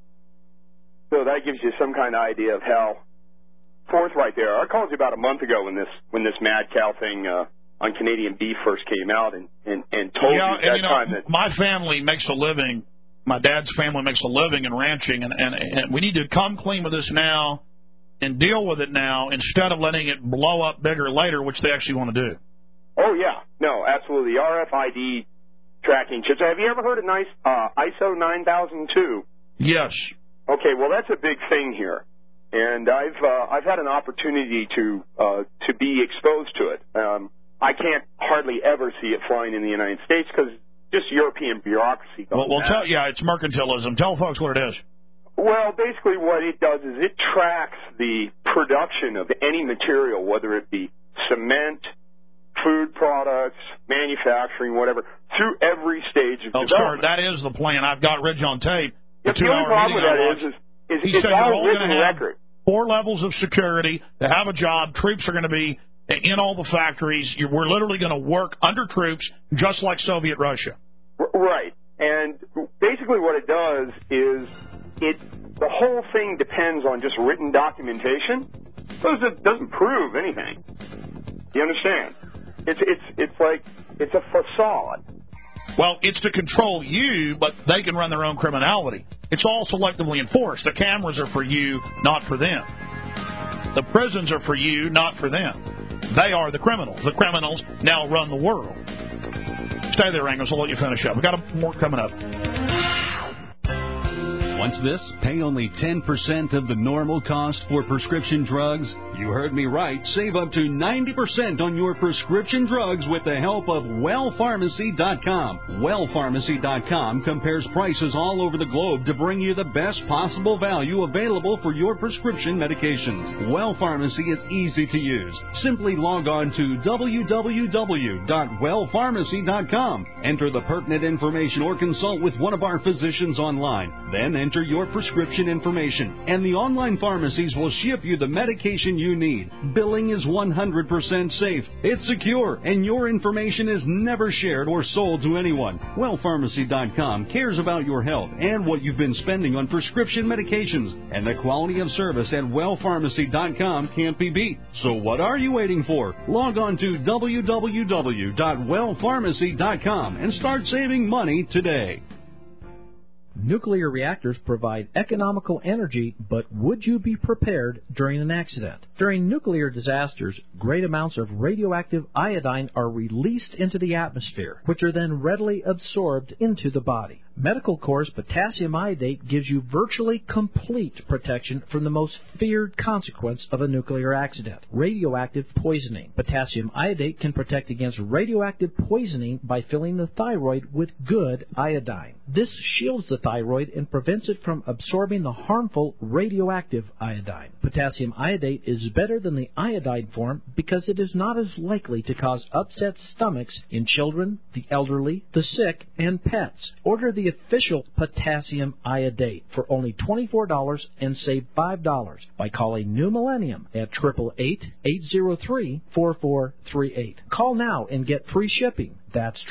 So that gives you some kind of idea of how forthright they are. I called you about a month ago when this mad cow thing on Canadian beef first came out and told you at that time that my family makes a living. My dad's family makes a living in ranching, and we need to come clean with this now and deal with it now instead of letting it blow up bigger later, which they actually want to do. Oh, yeah. No, absolutely. RFID tracking chips. Have you ever heard of ISO 9002? Yes. Okay, well, that's a big thing here. And I've had an opportunity to be exposed to it. I can't hardly ever see it flying in the United States because just European bureaucracy. Well, it's mercantilism. Tell folks what it is. Well, basically what it does is it tracks the production of any material, whether it be cement, food products, manufacturing, whatever, through every stage of development. That is the plan. I've got Ridge on tape. The only problem with that is it's all written record. 4 levels of security. To have a job, troops are going to be in all the factories. We're literally going to work under troops, just like Soviet Russia. Right. And basically what it does is the whole thing depends on just written documentation. So it doesn't prove anything. You understand? It's a facade. Well, it's to control you, but they can run their own criminality. It's all selectively enforced. The cameras are for you, not for them. The prisons are for you, not for them. They are the criminals. The criminals now run the world. Stay there, Angus. I'll let you finish up. We've got more coming up. What's this? Pay only 10% of the normal cost for prescription drugs? You heard me right. Save up to 90% on your prescription drugs with the help of WellPharmacy.com. WellPharmacy.com compares prices all over the globe to bring you the best possible value available for your prescription medications. Well Pharmacy is easy to use. Simply log on to www.wellpharmacy.com. Enter the pertinent information or consult with one of our physicians online. Then enter your prescription information, and the online pharmacies will ship you the medication you need. Billing is 100% safe. It's secure, and your information is never shared or sold to anyone. WellPharmacy.com cares about your health and what you've been spending on prescription medications, and the quality of service at WellPharmacy.com can't be beat. So what are you waiting for? Log on to www.wellpharmacy.com and start saving money today. Nuclear reactors provide economical energy, but would you be prepared during an accident? During nuclear disasters, great amounts of radioactive iodine are released into the atmosphere, which are then readily absorbed into the body. Medical Corps' potassium iodate gives you virtually complete protection from the most feared consequence of a nuclear accident, radioactive poisoning. Potassium iodate can protect against radioactive poisoning by filling the thyroid with good iodine. This shields the thyroid and prevents it from absorbing the harmful radioactive iodine. Potassium iodate is better than the iodide form because it is not as likely to cause upset stomachs in children, the elderly, the sick, and pets. Order the official potassium iodate for only $24 and save $5 by calling New Millennium at 888-803-4438. Call now and get free shipping. That's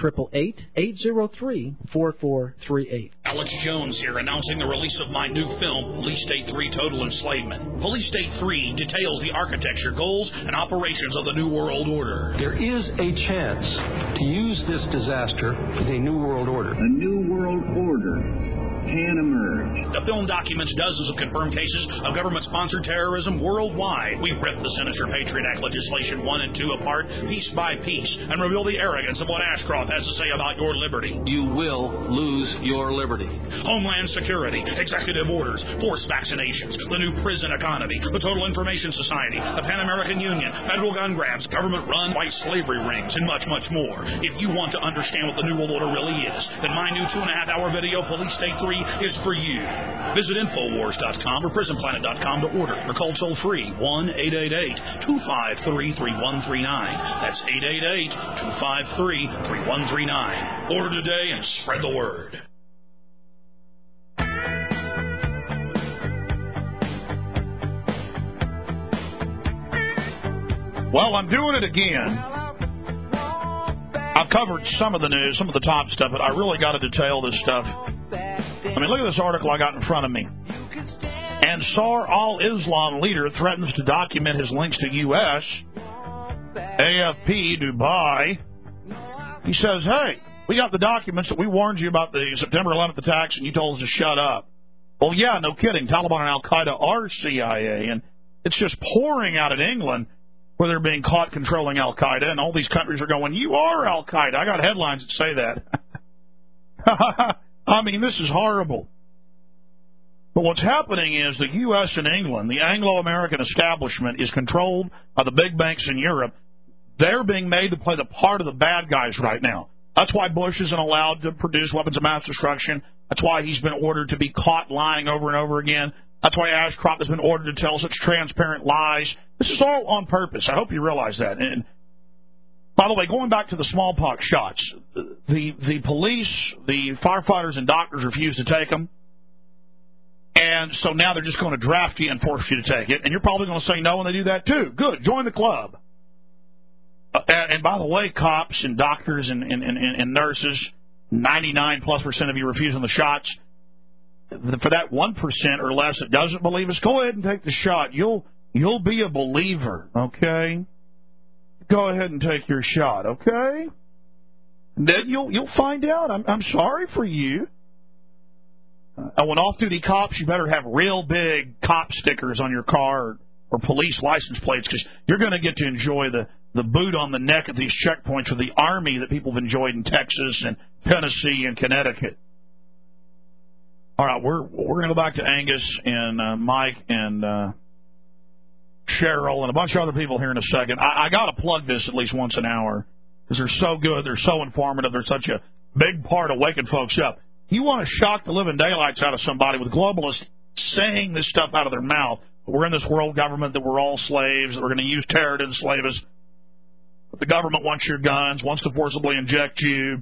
888-803-4438. Alex Jones here, announcing the release of my new film, Police State 3 Total Enslavement. Police State 3 details the architecture, goals, and operations of the New World Order. There is a chance to use this disaster as a New World Order. A New World Order can emerge. The film documents dozens of confirmed cases of government-sponsored terrorism worldwide. We ripped the sinister Patriot Act legislation 1 and 2 apart, piece by piece, and reveal the arrogance of what Ashcroft has to say about your liberty. You will lose your liberty. Homeland Security, executive orders, forced vaccinations, the new prison economy, the Total Information Society, the Pan American Union, federal gun grabs, government-run white slavery rings, and much, much more. If you want to understand what the New World Order really is, then my new 2.5-hour video, Police State 3, is for you. Visit Infowars.com or PrisonPlanet.com to order or call toll-free 1-888-253-3139. That's 888-253-3139. Order today and spread the word. Well, I'm doing it again. I've covered some of the news, some of the top stuff, but I really got to detail this stuff. I mean, look at this article I got in front of me. Ansar al-Islam leader threatens to document his links to U.S. AFP, Dubai. He says, hey, we got the documents that we warned you about the September 11th attacks, and you told us to shut up. Well, yeah, no kidding. Taliban and Al-Qaeda are CIA, and it's just pouring out in England where they're being caught controlling Al-Qaeda, and all these countries are going, you are Al-Qaeda. I got headlines that say that. I mean, this is horrible. But what's happening is the U.S. and England, the Anglo-American establishment, is controlled by the big banks in Europe. They're being made to play the part of the bad guys right now. That's why Bush isn't allowed to produce weapons of mass destruction. That's why he's been ordered to be caught lying over and over again. That's why Ashcroft has been ordered to tell such transparent lies. This is all on purpose. I hope you realize that. And by the way, going back to the smallpox shots, the police, the firefighters, and doctors refuse to take them. And so now they're just going to draft you and force you to take it. And you're probably going to say no when they do that, too. Good. Join the club. And by the way, cops and doctors and nurses, 99+% of you refusing the shots. For that 1% or less that doesn't believe us, go ahead and take the shot. You'll be a believer, okay? Go ahead and take your shot, okay? Then you'll find out. I'm sorry for you. And when off-duty cops, you better have real big cop stickers on your car or police license plates, because you're going to get to enjoy the boot on the neck at these checkpoints with the Army that people have enjoyed in Texas and Tennessee and Connecticut. All right, we're going to go back to Angus and Mike and Cheryl and a bunch of other people here in a second. I got to plug this at least once an hour because they're so good. They're so informative. They're such a big part of waking folks up. You want to shock the living daylights out of somebody with globalists saying this stuff out of their mouth. We're in this world government that we're all slaves, that we're going to use terror to enslave us. But the government wants your guns, wants to forcibly inject you,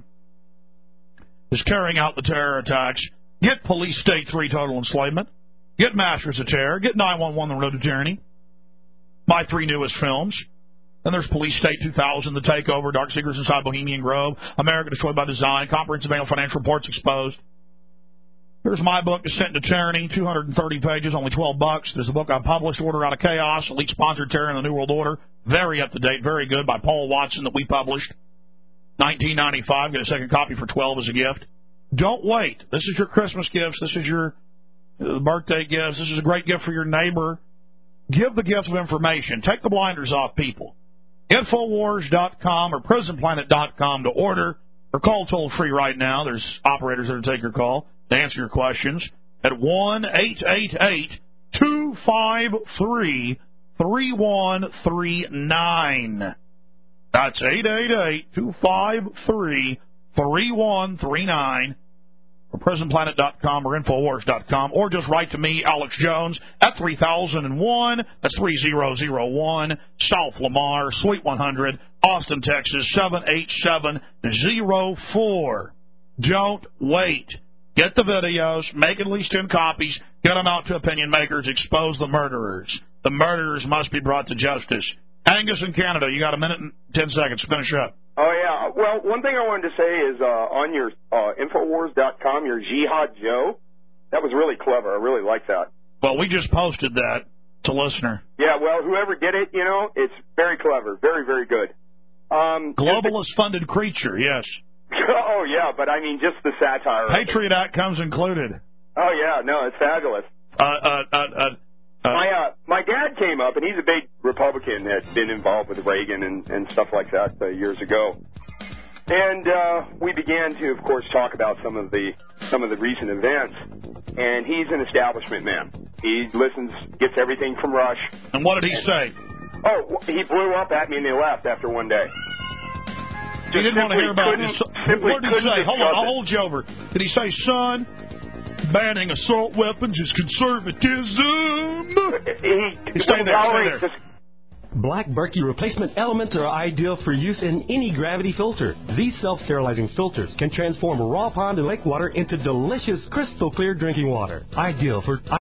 is carrying out the terror attacks. Get Police State 3 Total Enslavement. Get Masters of Terror. Get 911 The Road to Tyranny. My 3 newest films. Then there's Police State 2000, The Takeover, Dark Secrets Inside Bohemian Grove, America Destroyed by Design, Comprehensive Annual Financial Reports Exposed. Here's my book, Descent into Tyranny, 230 pages, only $12. There's a book I published, Order Out of Chaos, Elite Sponsored Terror in the New World Order. Very up-to-date, very good, by Paul Watson that we published. $19.95. Get a second copy for $12 as a gift. Don't wait. This is your Christmas gifts. This is your birthday gifts. This is a great gift for your neighbor. Give the gift of information. Take the blinders off people. Infowars.com or PrisonPlanet.com to order, or call toll-free right now. There's operators that will take your call to answer your questions at 1-888-253-3139. That's 888-253-3139. Or PrisonPlanet.com or Infowars.com, or just write to me, Alex Jones, at 3001. That's 3001 South Lamar, Suite 100, Austin, Texas, 78704. Don't wait. Get the videos, make at least 10 copies, get them out to opinion makers, expose the murderers. The murderers must be brought to justice. Angus in Canada, you got a minute and 10 seconds. Finish up. Oh, yeah. Well, one thing I wanted to say is on your Infowars.com, your Jihad Joe, that was really clever. I really like that. Well, we just posted that to listener. Yeah, well, whoever did it, you know, it's very clever. Very, very good. Globalist-funded creature, yes. Oh, yeah, but I mean just the satire. Patriot Act comes included. Oh, yeah, no, it's fabulous. My dad came up, and he's a big Republican that's been involved with Reagan and stuff like that years ago. And we began to, of course, talk about some of the recent events. And he's an establishment man. He listens, gets everything from Rush. And what did he say? Oh, he blew up at me and they left after one day. He didn't want to hear about it. What did he say? Hold on, I'll hold you over. Did he say, son, banning assault weapons is conservatism? He stay there. Black Berkey replacement elements are ideal for use in any gravity filter. These self-sterilizing filters can transform raw pond and lake water into delicious, crystal clear drinking water. Ideal for